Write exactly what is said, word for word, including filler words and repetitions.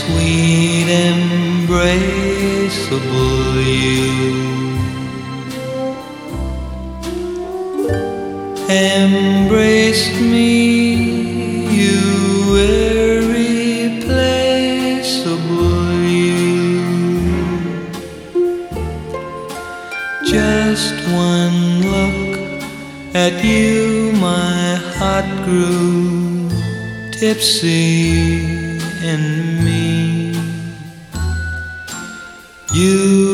sweet embraceable you. Embrace me, you irreplaceable you. Just one look at you, my heart grew tipsy in me. You